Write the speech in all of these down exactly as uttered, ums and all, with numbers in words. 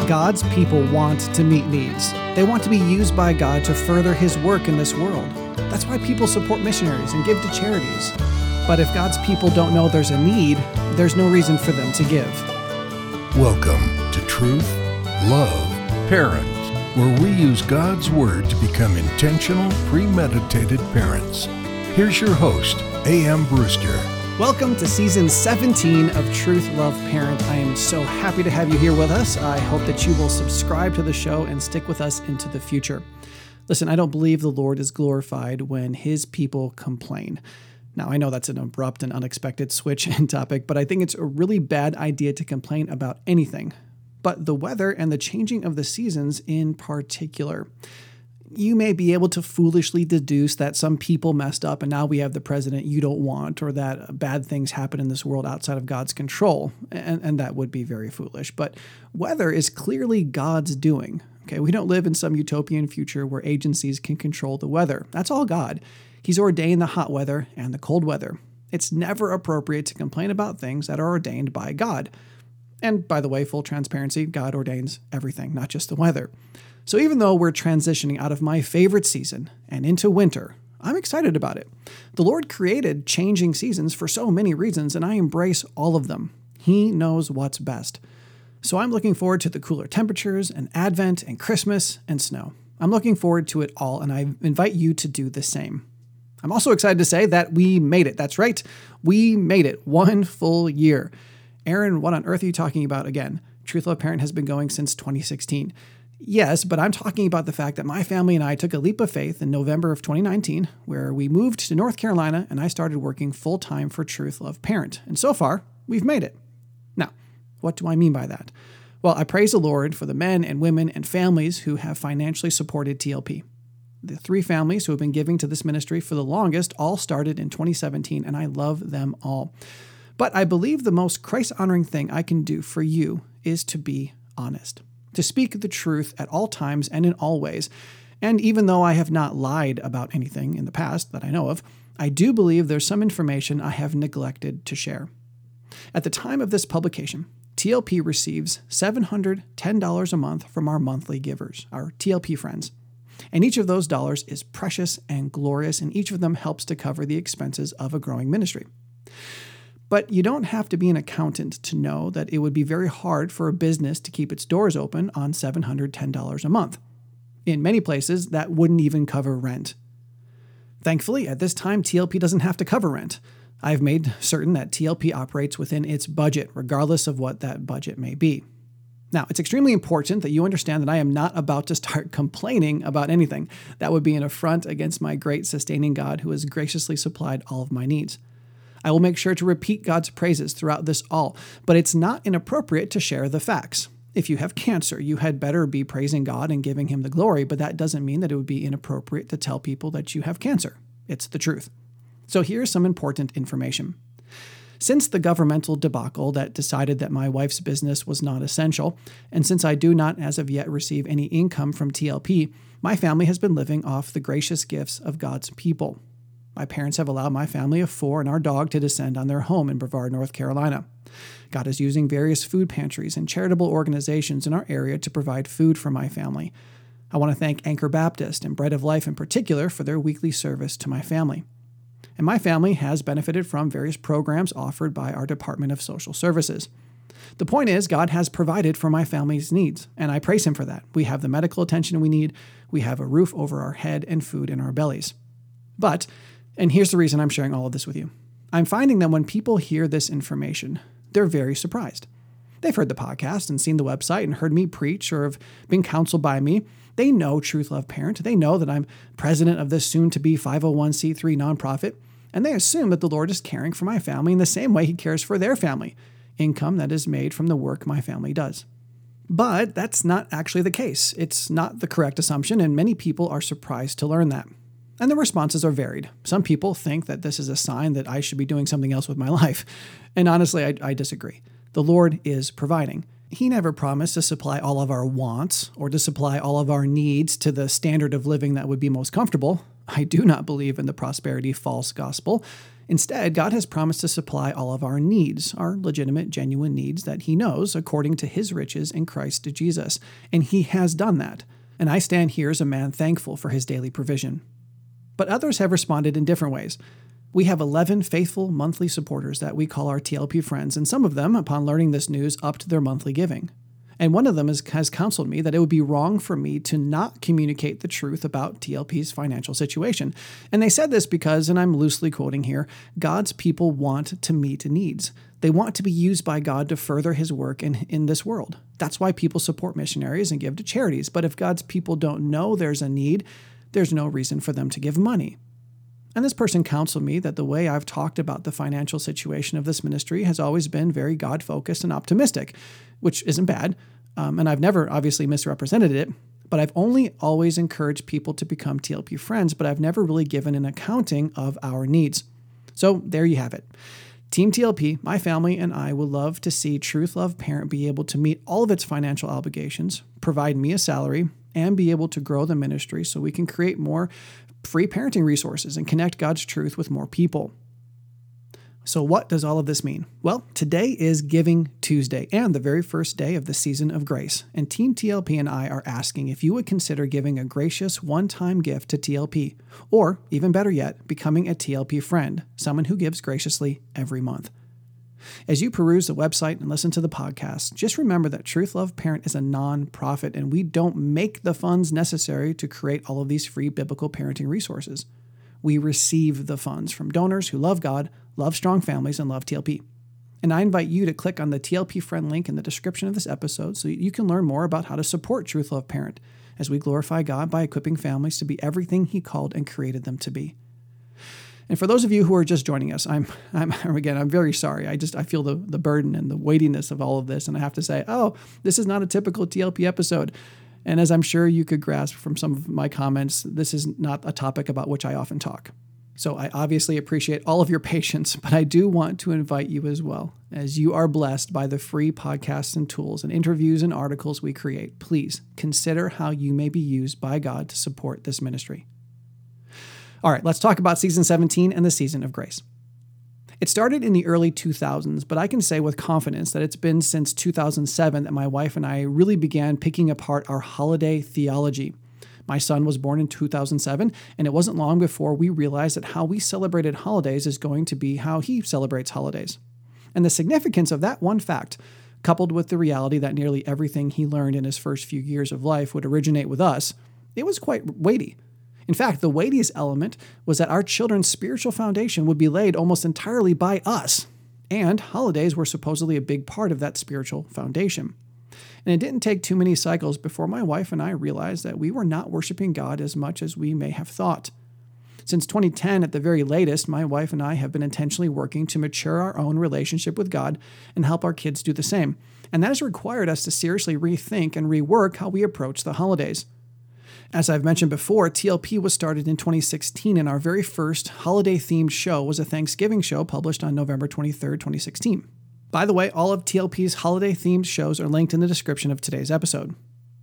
God's people want to meet needs. They want to be used by God to further His work in this world. That's why people support missionaries and give to charities. But if God's people don't know there's a need, there's no reason for them to give. Welcome to Truth, Love, Parents, where we use God's Word to become intentional, premeditated parents. Here's your host, A M Brewster. Welcome to Season seventeen of Truth, Love, Parent. I am so happy to have you here with us. I hope that you will subscribe to the show and stick with us into the future. Listen, I don't believe the Lord is glorified when His people complain. Now, I know that's an abrupt and unexpected switch in topic, but I think it's a really bad idea to complain about anything, but the weather and the changing of the seasons in particular. You may be able to foolishly deduce that some people messed up and now we have the president you don't want, or that bad things happen in this world outside of God's control, and, and that would be very foolish. But weather is clearly God's doing. Okay, we don't live in some utopian future where agencies can control the weather. That's all God. He's ordained the hot weather and the cold weather. It's never appropriate to complain about things that are ordained by God. And by the way, full transparency, God ordains everything, not just the weather. So even though we're transitioning out of my favorite season and into winter, I'm excited about it. The Lord created changing seasons for so many reasons, and I embrace all of them. He knows what's best. So I'm looking forward to the cooler temperatures and Advent and Christmas and snow. I'm looking forward to it all, and I invite you to do the same. I'm also excited to say that we made it. That's right. We made it one full year. Aaron, what on earth are you talking about again? Truth Love Parent has been going since twenty sixteen. Yes, but I'm talking about the fact that my family and I took a leap of faith in November of twenty nineteen, where we moved to North Carolina and I started working full-time for Truth Love Parent. And so far, we've made it. Now, what do I mean by that? Well, I praise the Lord for the men and women and families who have financially supported T L P. The three families who have been giving to this ministry for the longest all started in twenty seventeen, and I love them all. But I believe the most Christ-honoring thing I can do for you is to be honest, to speak the truth at all times and in all ways. And even though I have not lied about anything in the past that I know of, I do believe there's some information I have neglected to share. At the time of this publication, T L P receives seven hundred ten dollars a month from our monthly givers, our T L P friends. And each of those dollars is precious and glorious, and each of them helps to cover the expenses of a growing ministry. But you don't have to be an accountant to know that it would be very hard for a business to keep its doors open on seven hundred ten dollars a month. In many places, that wouldn't even cover rent. Thankfully, at this time, T L P doesn't have to cover rent. I've made certain that T L P operates within its budget, regardless of what that budget may be. Now, it's extremely important that you understand that I am not about to start complaining about anything. That would be an affront against my great sustaining God who has graciously supplied all of my needs. I will make sure to repeat God's praises throughout this all, but it's not inappropriate to share the facts. If you have cancer, you had better be praising God and giving Him the glory, but that doesn't mean that it would be inappropriate to tell people that you have cancer. It's the truth. So here's some important information. Since the governmental debacle that decided that my wife's business was not essential, and since I do not as of yet receive any income from T L P, my family has been living off the gracious gifts of God's people. My parents have allowed my family of four and our dog to descend on their home in Brevard, North Carolina. God is using various food pantries and charitable organizations in our area to provide food for my family. I want to thank Anchor Baptist and Bread of Life in particular for their weekly service to my family. And my family has benefited from various programs offered by our Department of Social Services. The point is, God has provided for my family's needs, and I praise Him for that. We have the medical attention we need, we have a roof over our head, and food in our bellies. But, and here's the reason I'm sharing all of this with you, I'm finding that when people hear this information, they're very surprised. They've heard the podcast and seen the website and heard me preach or have been counseled by me. They know Truth Love Parent. They know that I'm president of this soon-to-be five oh one c three nonprofit, and they assume that the Lord is caring for my family in the same way He cares for their family, income that is made from the work my family does. But that's not actually the case. It's not the correct assumption, and many people are surprised to learn that. And the responses are varied. Some people think that this is a sign that I should be doing something else with my life. And honestly, I, I disagree. The Lord is providing. He never promised to supply all of our wants or to supply all of our needs to the standard of living that would be most comfortable. I do not believe in the prosperity false gospel. Instead, God has promised to supply all of our needs, our legitimate, genuine needs that He knows according to His riches in Christ Jesus. And He has done that. And I stand here as a man thankful for His daily provision. But others have responded in different ways. We have eleven faithful monthly supporters that we call our T L P friends, and some of them, upon learning this news, upped their monthly giving. And one of them is, has counseled me that it would be wrong for me to not communicate the truth about T L P's financial situation. And they said this because, and I'm loosely quoting here, God's people want to meet needs. They want to be used by God to further His work in, in this world. That's why people support missionaries and give to charities. But if God's people don't know there's a need, there's no reason for them to give money. And this person counseled me that the way I've talked about the financial situation of this ministry has always been very God-focused and optimistic, which isn't bad. Um, and I've never obviously misrepresented it, but I've only always encouraged people to become T L P friends, but I've never really given an accounting of our needs. So there you have it. Team T L P, my family, and I would love to see Truth Love Parent be able to meet all of its financial obligations, provide me a salary, and be able to grow the ministry so we can create more free parenting resources and connect God's truth with more people. So what does all of this mean? Well, today is Giving Tuesday and the very first day of the season of grace. And Team T L P and I are asking if you would consider giving a gracious one-time gift to T L P, or even better yet, becoming a T L P friend, someone who gives graciously every month. As you peruse the website and listen to the podcast, just remember that Truth Love Parent is a non-profit and we don't make the funds necessary to create all of these free biblical parenting resources. We receive the funds from donors who love God, love strong families, and love T L P. And I invite you to click on the T L P friend link in the description of this episode so you can learn more about how to support Truth Love Parent as we glorify God by equipping families to be everything He called and created them to be. And for those of you who are just joining us, I'm, I'm again, I'm very sorry. I just, I feel the, the burden and the weightiness of all of this. And I have to say, oh, this is not a typical T L P episode. And as I'm sure you could grasp from some of my comments, this is not a topic about which I often talk. So I obviously appreciate all of your patience, but I do want to invite you as well. As you are blessed by the free podcasts and tools and interviews and articles we create, please consider how you may be used by God to support this ministry. All right, let's talk about season seventeen and the season of grace. It started in the early two thousands, but I can say with confidence that it's been since two thousand seven that my wife and I really began picking apart our holiday theology. My son was born in two thousand seven, and it wasn't long before we realized that how we celebrated holidays is going to be how he celebrates holidays. And the significance of that one fact, coupled with the reality that nearly everything he learned in his first few years of life would originate with us, it was quite weighty. In fact, the weightiest element was that our children's spiritual foundation would be laid almost entirely by us, and holidays were supposedly a big part of that spiritual foundation. And it didn't take too many cycles before my wife and I realized that we were not worshiping God as much as we may have thought. Since twenty ten, at the very latest, my wife and I have been intentionally working to mature our own relationship with God and help our kids do the same. And that has required us to seriously rethink and rework how we approach the holidays. As I've mentioned before, T L P was started in twenty sixteen, and our very first holiday-themed show was a Thanksgiving show published on November twenty-third, twenty sixteen. By the way, all of T L P's holiday-themed shows are linked in the description of today's episode.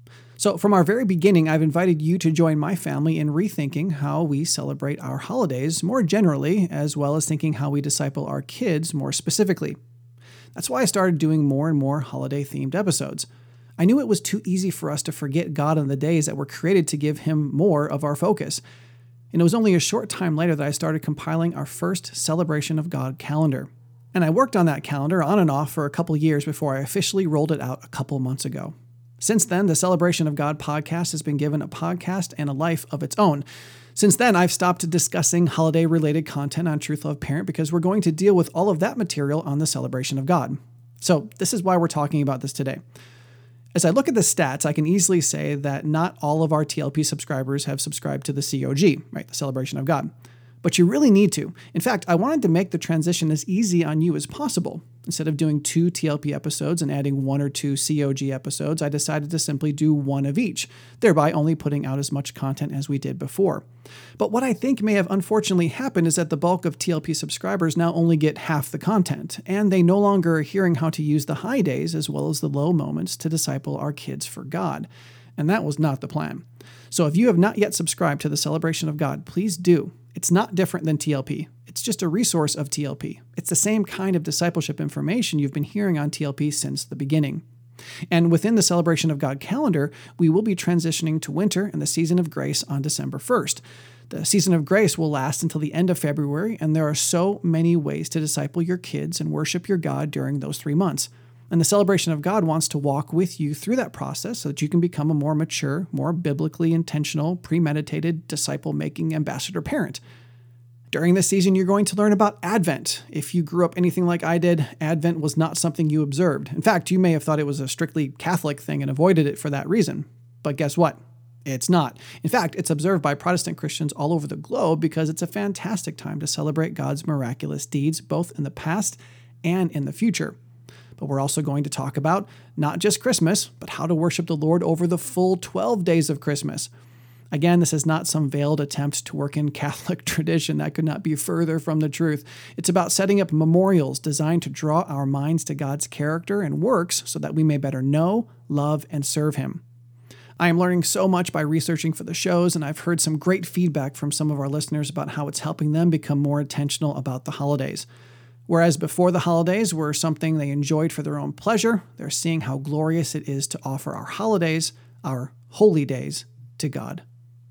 So from our very beginning, I've invited you to join my family in rethinking how we celebrate our holidays more generally, as well as thinking how we disciple our kids more specifically. That's why I started doing more and more holiday-themed episodes. I knew it was too easy for us to forget God on the days that were created to give Him more of our focus. And it was only a short time later that I started compiling our first Celebration of God calendar. And I worked on that calendar on and off for a couple years before I officially rolled it out a couple months ago. Since then, the Celebration of God podcast has been given a podcast and a life of its own. Since then, I've stopped discussing holiday-related content on Truth Love Parent because we're going to deal with all of that material on the Celebration of God. So this is why we're talking about this today. As I look at the stats, I can easily say that not all of our T L P subscribers have subscribed to the C O G, right, the Celebration of God. But you really need to. In fact, I wanted to make the transition as easy on you as possible. Instead of doing two T L P episodes and adding one or two C O G episodes, I decided to simply do one of each, thereby only putting out as much content as we did before. But what I think may have unfortunately happened is that the bulk of T L P subscribers now only get half the content, and they no longer are hearing how to use the high days as well as the low moments to disciple our kids for God. And that was not the plan. So if you have not yet subscribed to the Celebration of God, please do. It's not different than T L P. It's just a resource of T L P. It's the same kind of discipleship information you've been hearing on T L P since the beginning. And within the Celebration of God calendar, we will be transitioning to winter and the season of grace on December first. The season of grace will last until the end of February, and there are so many ways to disciple your kids and worship your God during those three months. And the Celebration of God wants to walk with you through that process so that you can become a more mature, more biblically intentional, premeditated, disciple-making ambassador parent. During this season, you're going to learn about Advent. If you grew up anything like I did, Advent was not something you observed. In fact, you may have thought it was a strictly Catholic thing and avoided it for that reason. But guess what? It's not. In fact, it's observed by Protestant Christians all over the globe because it's a fantastic time to celebrate God's miraculous deeds, both in the past and in the future. But we're also going to talk about not just Christmas, but how to worship the Lord over the full twelve days of Christmas. Again, this is not some veiled attempt to work in Catholic tradition. That could not be further from the truth. It's about setting up memorials designed to draw our minds to God's character and works so that we may better know, love, and serve Him. I am learning so much by researching for the shows, and I've heard some great feedback from some of our listeners about how it's helping them become more intentional about the holidays. Whereas before the holidays were something they enjoyed for their own pleasure, they're seeing how glorious it is to offer our holidays, our holy days, to God.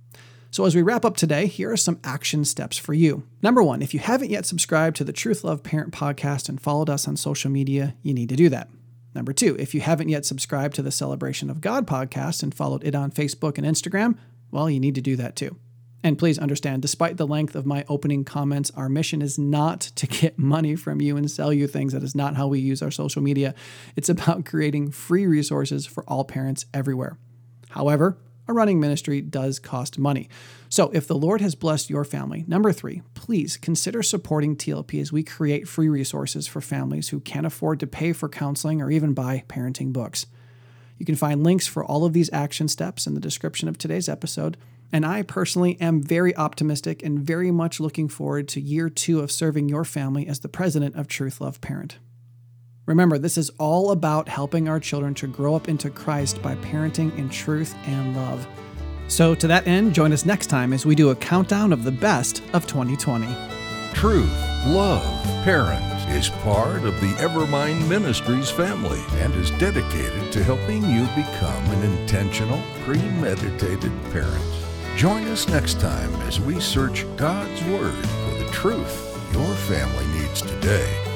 So as we wrap up today, here are some action steps for you. Number one, if you haven't yet subscribed to the Truth Love Parent podcast and followed us on social media, you need to do that. Number two, if you haven't yet subscribed to the Celebration of God podcast and followed it on Facebook and Instagram, well, you need to do that too. And please understand, despite the length of my opening comments, our mission is not to get money from you and sell you things. That is not how we use our social media. It's about creating free resources for all parents everywhere. However, a running ministry does cost money. So if the Lord has blessed your family, number three, please consider supporting T L P as we create free resources for families who can't afford to pay for counseling or even buy parenting books. You can find links for all of these action steps in the description of today's episode. And I personally am very optimistic and very much looking forward to year two of serving your family as the president of Truth Love Parent. Remember, this is all about helping our children to grow up into Christ by parenting in truth and love. So to that end, join us next time as we do a countdown of the best of twenty twenty. Truth, Love, Parent is part of the Evermind Ministries family and is dedicated to helping you become an intentional, premeditated parent. Join us next time as we search God's Word for the truth your family needs today.